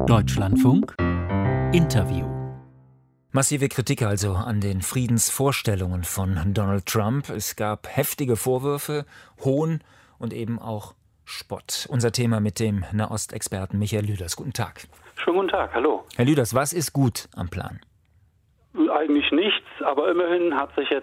Deutschlandfunk Interview. Massive Kritik also an den Friedensvorstellungen von Donald Trump. Es gab heftige Vorwürfe, Hohn und eben auch Spott. Unser Thema mit dem Nahostexperten Michael Lüders. Guten Tag. Schönen guten Tag, hallo. Herr Lüders, was ist gut am Plan? Eigentlich nichts, aber immerhin hat sich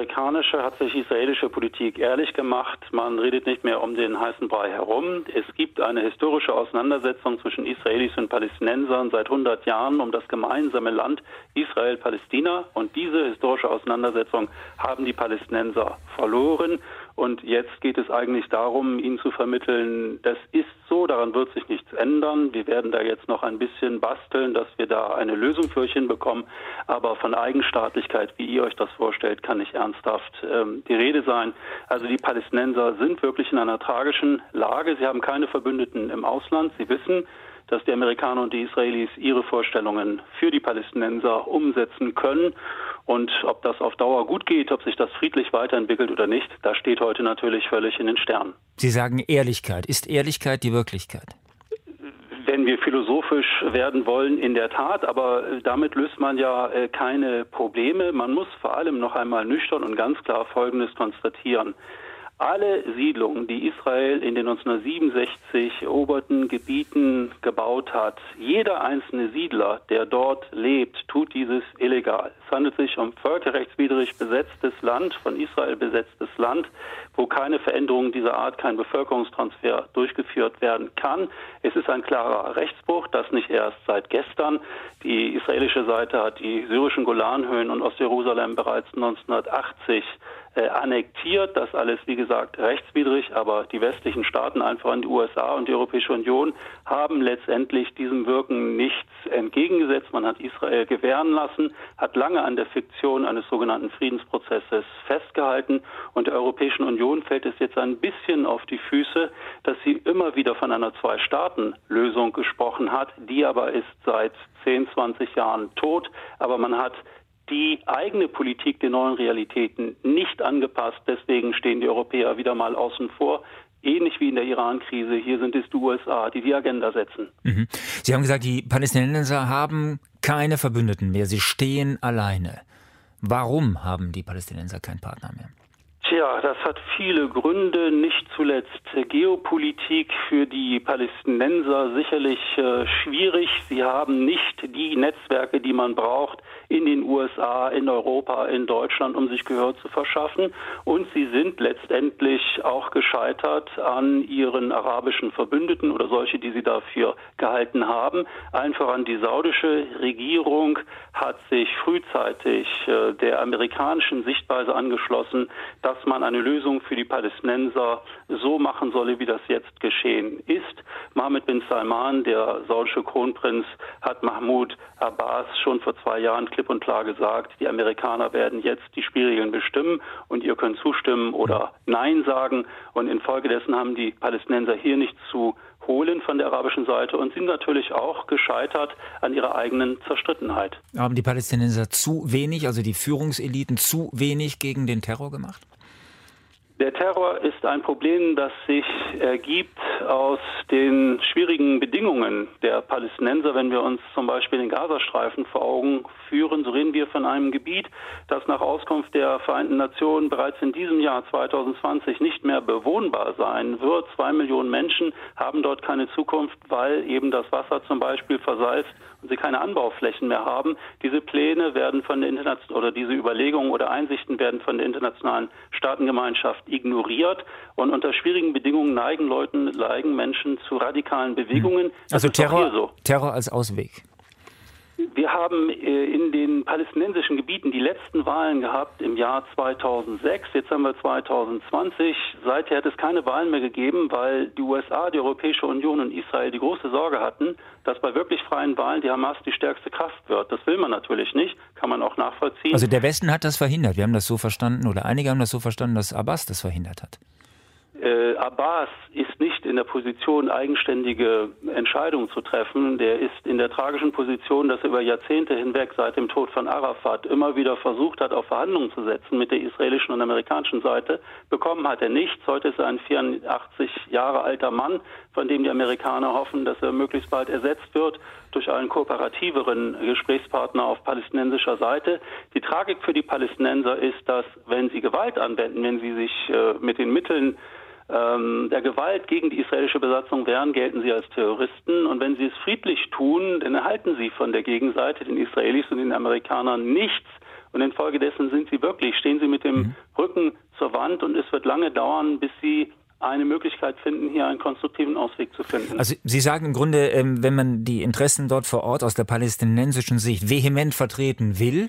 israelische Politik ehrlich gemacht. Man redet nicht mehr um den heißen Brei herum. Es gibt eine historische Auseinandersetzung zwischen Israelis und Palästinensern seit 100 Jahren um das gemeinsame Land Israel-Palästina. Und diese historische Auseinandersetzung haben die Palästinenser verloren. Und jetzt geht es eigentlich darum, ihnen zu vermitteln, das ist so, daran wird sich nichts ändern. Wir werden da jetzt noch ein bisschen basteln, dass wir da eine Lösung für euch hinbekommen. Aber von Eigenstaatlichkeit, wie ihr euch das vorstellt, kann nicht ernsthaft die Rede sein. Also die Palästinenser sind wirklich in einer tragischen Lage. Sie haben keine Verbündeten im Ausland. Sie wissen, dass die Amerikaner und die Israelis ihre Vorstellungen für die Palästinenser umsetzen können. Und ob das auf Dauer gut geht, ob sich das friedlich weiterentwickelt oder nicht, das steht heute natürlich völlig in den Sternen. Sie sagen Ehrlichkeit. Ist Ehrlichkeit die Wirklichkeit? Wenn wir philosophisch werden wollen, in der Tat, aber damit löst man ja keine Probleme. Man muss vor allem noch einmal nüchtern und ganz klar Folgendes konstatieren. Alle Siedlungen, die Israel in den 1967 eroberten Gebieten gebaut hat, jeder einzelne Siedler, der dort lebt, tut dieses illegal. Es handelt sich um völkerrechtswidrig besetztes Land, von Israel besetztes Land, wo keine Veränderung dieser Art, kein Bevölkerungstransfer durchgeführt werden kann. Es ist ein klarer Rechtsbruch, das nicht erst seit gestern. Die israelische Seite hat die syrischen Golanhöhen und Ostjerusalem bereits 1980 annektiert. Das alles, wie gesagt, rechtswidrig, aber die westlichen Staaten, einfach an die USA und die Europäische Union, haben letztendlich diesem Wirken nichts entgegengesetzt. Man hat Israel gewähren lassen, hat lange an der Fiktion eines sogenannten Friedensprozesses festgehalten und der Europäischen Union fällt es jetzt ein bisschen auf die Füße, dass sie immer wieder von einer Zwei-Staaten-Lösung gesprochen hat. Die aber ist seit 10, 20 Jahren tot, aber man hat die eigene Politik den neuen Realitäten nicht angepasst. Deswegen stehen die Europäer wieder mal außen vor. Ähnlich wie in der Iran-Krise. Hier sind es die USA, die die Agenda setzen. Mhm. Sie haben gesagt, die Palästinenser haben keine Verbündeten mehr. Sie stehen alleine. Warum haben die Palästinenser keinen Partner mehr? Tja, das hat viele Gründe, nicht zuletzt Geopolitik für die Palästinenser sicherlich schwierig. Sie haben nicht die Netzwerke, die man braucht in den USA, in Europa, in Deutschland, um sich Gehör zu verschaffen. Und sie sind letztendlich auch gescheitert an ihren arabischen Verbündeten oder solche, die sie dafür gehalten haben. Allen voran die saudische Regierung hat sich frühzeitig der amerikanischen Sichtweise angeschlossen, dass man eine Lösung für die Palästinenser so machen solle, wie das jetzt geschehen ist. Mohammed bin Salman, der saudische Kronprinz, hat Mahmoud Abbas schon vor 2 Jahren klipp und klar gesagt, die Amerikaner werden jetzt die Spielregeln bestimmen und ihr könnt zustimmen oder Nein sagen. Und infolgedessen haben die Palästinenser hier nichts zu holen von der arabischen Seite und sind natürlich auch gescheitert an ihrer eigenen Zerstrittenheit. Haben die Palästinenser zu wenig, also die Führungseliten, zu wenig gegen den Terror gemacht? Der Terror ist ein Problem, das sich ergibt aus den schwierigen Bedingungen der Palästinenser. Wenn wir uns zum Beispiel den Gazastreifen vor Augen führen, so reden wir von einem Gebiet, das nach Auskunft der Vereinten Nationen bereits in diesem Jahr 2020 nicht mehr bewohnbar sein wird. 2 Millionen Menschen haben dort keine Zukunft, weil eben das Wasser zum Beispiel versalzt und sie keine Anbauflächen mehr haben. Diese Pläne werden von der diese Überlegungen oder Einsichten werden von der internationalen Staatengemeinschaft ignoriert und unter schwierigen Bedingungen neigen Menschen zu radikalen Bewegungen. Also Terror als Ausweg. Wir haben in den palästinensischen Gebieten die letzten Wahlen gehabt im Jahr 2006. Jetzt haben wir 2020. Seither hat es keine Wahlen mehr gegeben, weil die USA, die Europäische Union und Israel die große Sorge hatten, dass bei wirklich freien Wahlen die Hamas die stärkste Kraft wird. Das will man natürlich nicht, kann man auch nachvollziehen. Also der Westen hat das verhindert. Wir haben das so verstanden, oder einige haben das so verstanden, dass Abbas das verhindert hat. Abbas ist nicht in der Position, eigenständige Entscheidungen zu treffen. Der ist in der tragischen Position, dass er über Jahrzehnte hinweg seit dem Tod von Arafat immer wieder versucht hat, auf Verhandlungen zu setzen mit der israelischen und amerikanischen Seite. Bekommen hat er nichts. Heute ist er ein 84 Jahre alter Mann, von dem die Amerikaner hoffen, dass er möglichst bald ersetzt wird durch einen kooperativeren Gesprächspartner auf palästinensischer Seite. Die Tragik für die Palästinenser ist, dass, wenn sie Gewalt anwenden, wenn sie sich mit den Mitteln der Gewalt gegen die israelische Besatzung wehren, gelten sie als Terroristen. Und wenn sie es friedlich tun, dann erhalten sie von der Gegenseite, den Israelis und den Amerikanern, nichts. Und infolgedessen stehen sie mit dem Rücken zur Wand und es wird lange dauern, bis sie eine Möglichkeit finden, hier einen konstruktiven Ausweg zu finden. Also Sie sagen im Grunde, wenn man die Interessen dort vor Ort aus der palästinensischen Sicht vehement vertreten will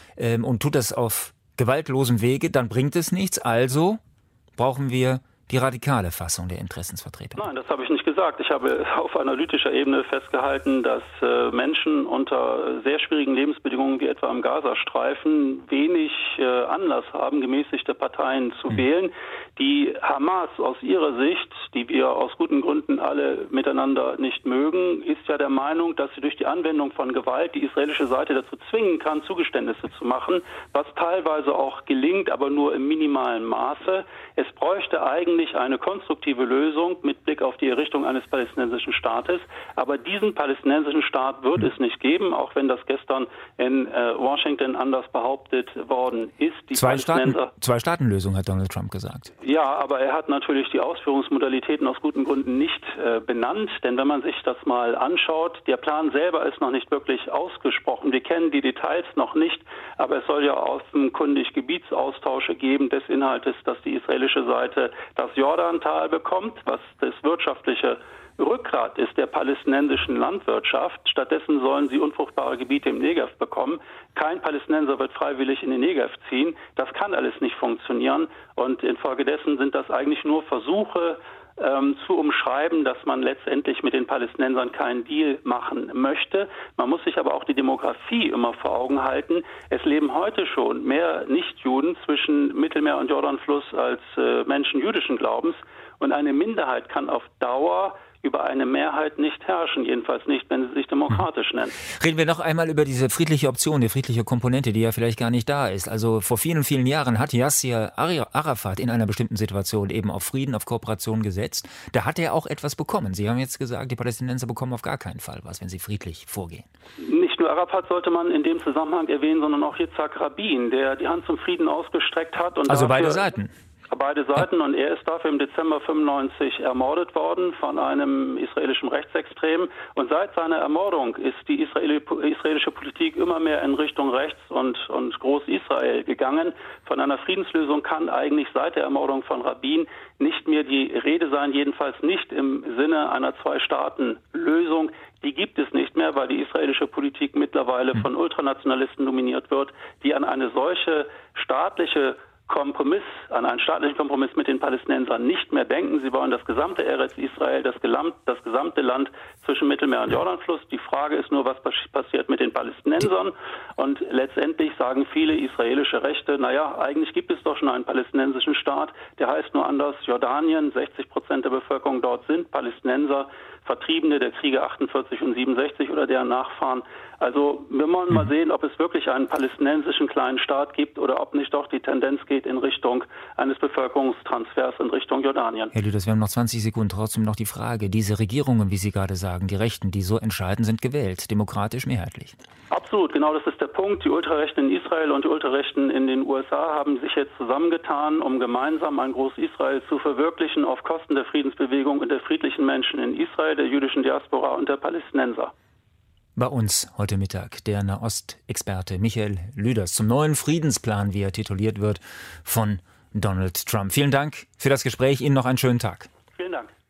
und tut das auf gewaltlosem Wege, dann bringt es nichts. Also brauchen wir die radikale Fassung der Interessensvertretung. Nein, das habe ich nicht gesagt. Ich habe auf analytischer Ebene festgehalten, dass Menschen unter sehr schwierigen Lebensbedingungen wie etwa im Gazastreifen wenig Anlass haben, gemäßigte Parteien zu wählen. Die Hamas aus ihrer Sicht, die wir aus guten Gründen alle miteinander nicht mögen, ist ja der Meinung, dass sie durch die Anwendung von Gewalt die israelische Seite dazu zwingen kann, Zugeständnisse zu machen, was teilweise auch gelingt, aber nur im minimalen Maße. Es bräuchte eigentlich eine konstruktive Lösung mit Blick auf die Errichtung eines palästinensischen Staates. Aber diesen palästinensischen Staat wird es nicht geben, auch wenn das gestern in Washington anders behauptet worden ist. Zwei-Staaten-Lösung hat Donald Trump gesagt. Ja, aber er hat natürlich die Ausführungsmodalitäten aus guten Gründen nicht benannt. Denn wenn man sich das mal anschaut, der Plan selber ist noch nicht wirklich ausgesprochen. Wir kennen die Details noch nicht, aber es soll ja offenkundig Gebietsaustausche geben des Inhaltes, dass die israelische Seite das Jordantal bekommt, was das wirtschaftliche Rückgrat ist der palästinensischen Landwirtschaft. Stattdessen sollen sie unfruchtbare Gebiete im Negev bekommen. Kein Palästinenser wird freiwillig in den Negev ziehen. Das kann alles nicht funktionieren. Und infolgedessen sind das eigentlich nur Versuche zu umschreiben, dass man letztendlich mit den Palästinensern keinen Deal machen möchte. Man muss sich aber auch die Demografie immer vor Augen halten. Es leben heute schon mehr Nichtjuden zwischen Mittelmeer und Jordanfluss als Menschen jüdischen Glaubens. Und eine Minderheit kann auf Dauer über eine Mehrheit nicht herrschen, jedenfalls nicht, wenn sie sich demokratisch nennt. Reden wir noch einmal über diese friedliche Option, die friedliche Komponente, die ja vielleicht gar nicht da ist. Also vor vielen, vielen Jahren hat Yasser Arafat in einer bestimmten Situation eben auf Frieden, auf Kooperation gesetzt. Da hat er auch etwas bekommen. Sie haben jetzt gesagt, die Palästinenser bekommen auf gar keinen Fall was, wenn sie friedlich vorgehen. Nicht nur Arafat sollte man in dem Zusammenhang erwähnen, sondern auch Yitzhak Rabin, der die Hand zum Frieden ausgestreckt hat. Und also beide Seiten. Beide Seiten, und er ist dafür im Dezember 95 ermordet worden von einem israelischen Rechtsextremen. Und seit seiner Ermordung ist die israelische Politik immer mehr in Richtung Rechts und Groß-Israel gegangen. Von einer Friedenslösung kann eigentlich seit der Ermordung von Rabin nicht mehr die Rede sein, jedenfalls nicht im Sinne einer Zwei-Staaten-Lösung. Die gibt es nicht mehr, weil die israelische Politik mittlerweile von Ultranationalisten dominiert wird, die an eine solche an einen staatlichen Kompromiss mit den Palästinensern nicht mehr denken. Sie wollen das gesamte Eretz Israel, das gesamte Land zwischen Mittelmeer und Jordanfluss. Die Frage ist nur, was passiert mit den Palästinensern. Und letztendlich sagen viele israelische Rechte, eigentlich gibt es doch schon einen palästinensischen Staat, der heißt nur anders Jordanien. 60% der Bevölkerung dort sind Palästinenser, Vertriebene der Kriege 48 und 67 oder deren Nachfahren. Also wir wollen mal sehen, ob es wirklich einen palästinensischen kleinen Staat gibt oder ob nicht doch die Tendenz geht in Richtung eines Bevölkerungstransfers in Richtung Jordanien. Herr Lüders, wir haben noch 20 Sekunden, trotzdem noch die Frage. Diese Regierungen, wie Sie gerade sagen, die Rechten, die so entscheiden, sind gewählt, demokratisch mehrheitlich. Absolut, genau das ist der Punkt. Die Ultrarechten in Israel und die Ultrarechten in den USA haben sich jetzt zusammengetan, um gemeinsam ein Groß-Israel zu verwirklichen auf Kosten der Friedensbewegung und der friedlichen Menschen in Israel, der jüdischen Diaspora und der Palästinenser. Bei uns heute Mittag der Nahostexperte Michael Lüders zum neuen Friedensplan, wie er tituliert wird, von Donald Trump. Vielen Dank für das Gespräch. Ihnen noch einen schönen Tag. Vielen Dank.